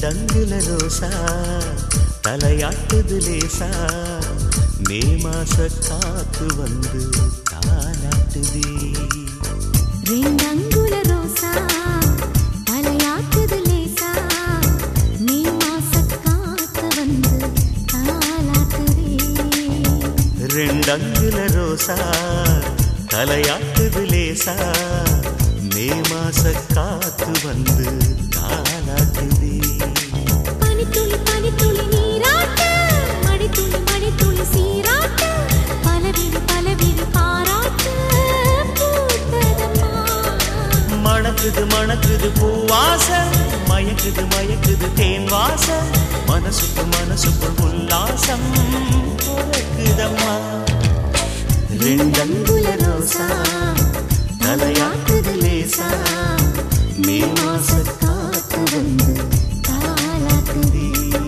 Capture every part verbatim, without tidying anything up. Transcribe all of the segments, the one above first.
ரெண்டங்குல ரோசா தலையாட்டுது லேசா மே மாச காத்து வந்து தாலாட்டுதே ரெண்டங்குல ரோசா தலையாட்டுது லேசா மே மாச காத்து வந்து தாலாட்டுதே ரெண்டங்குல ரோசா தலையாட்டுது லேசா மே மாச காத்து வந்து தாலாட்டுதே பனித்துளி பனித்துளி நீராட்டு மடித்துளி மடித்துளி சீராட்டு பலவிழி பலவிழி பாராட்டு பூத்ததம்மா மணக்குது மணக்குது பூவாசம் மயக்குது மயக்குது தேன் வாசம் மனசுக்கு மனசுக்குள் உல்லாசம் பொறக்குதம்மா ரெண்டங்குல ரோசா தலையாட்டுது லேசா மே மாச காத்து வந்து தாலாட்டுதே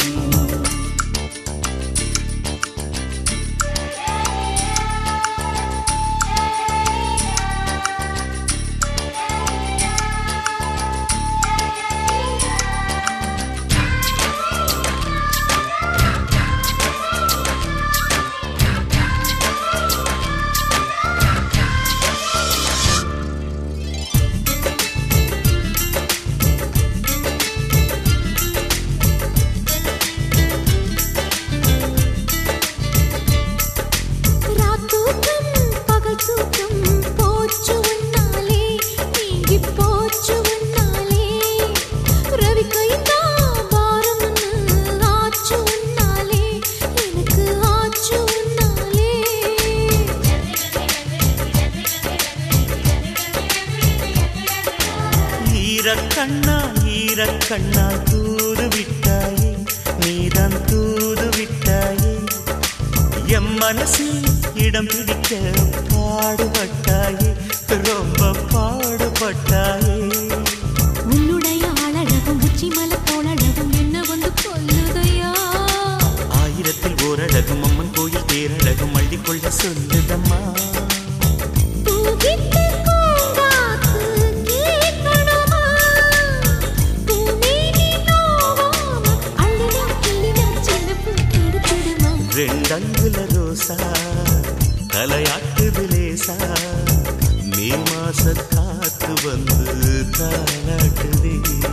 கண்ணா ஈரக்கண்ணா தூது விட்டாயே நீதான் தூது விட்டாயே எம் மனசில் இடம் பிடிக்க பாடுபட்டாயே ரொம்ப பாடுபட்டாயே உன்னுடைய ஆளழகும் உச்சி மலை போலழகும் என்ன வந்து கொல்லுதையா ஆயிரத்தில் ஓரழகும் அம்மன் கோயில் தேரழகும் அள்ளிக்கொள்ள சொல்லுதம்மா ரெண்டங்குல ரோசா தலையாட்டுது லேசா மே மாச காத்து வந்து தாலாட்டுதே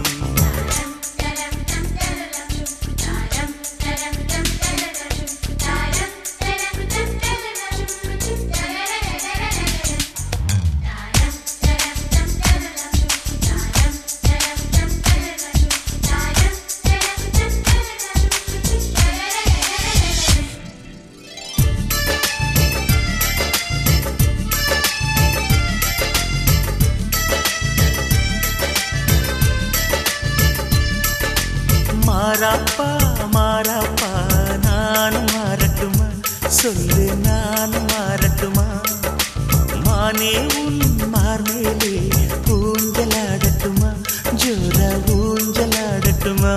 மாறாப்பா மாறாப்பா நானும் மாறட்டுமா சொல்லு நானும் மாறட்டுமா மானே உன் மார்மேலே ஊஞ்சலாடட்டுமா ஜோர ஊஞ்சலாடட்டுமா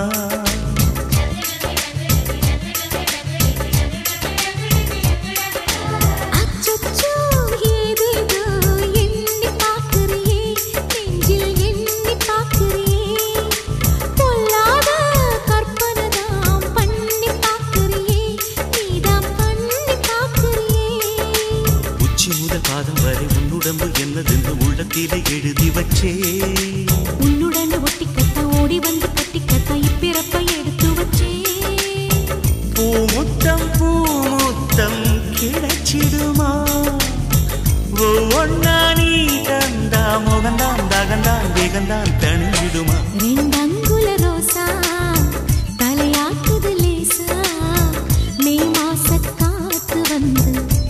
பாதம் வரை உன்னுடம்பு என்னதென்று உள்ளத்திலே எழுதி வச்சே உன்னுடன் ஒட்டிக்கட்டா ஓடி வந்து கட்டிக்கட்டா இப்பிறப்பை எடுத்து வச்சே பூமுத்தம் பூமுத்தம் கிடைச்சிடுமா ஒவ்வொன்னா நீ தந்தா முகந்தான் தகந்தான் வேகந்தான் தணிஞ்சிடுமா ரெண்டங்குல ரோசா தலையாட்டுது லேசா மே மாச காத்து வந்து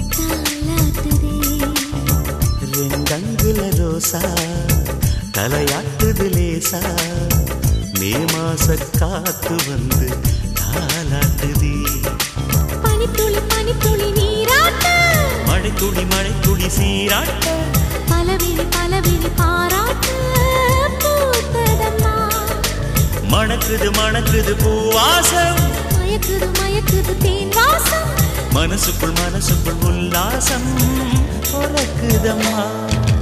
ரெண்டங்குல ரோசா தலையாட்டுது லேசா மே மாச காத்து வந்து தாலாட்டுதே பனித்துளி பனித்துளி நீராட்டு மழைத்துளி மழைத்துளி சீராட்ட பலவிழி பலவிழி பாராட்டு பூத்ததம்மா மணக்குது மணக்குது பூவாசம் மயக்குது மயக்குது தேன் வாசம் மனசுக்குள் மனசுக்குள் உல்லாசம் பொறக்குதம்மா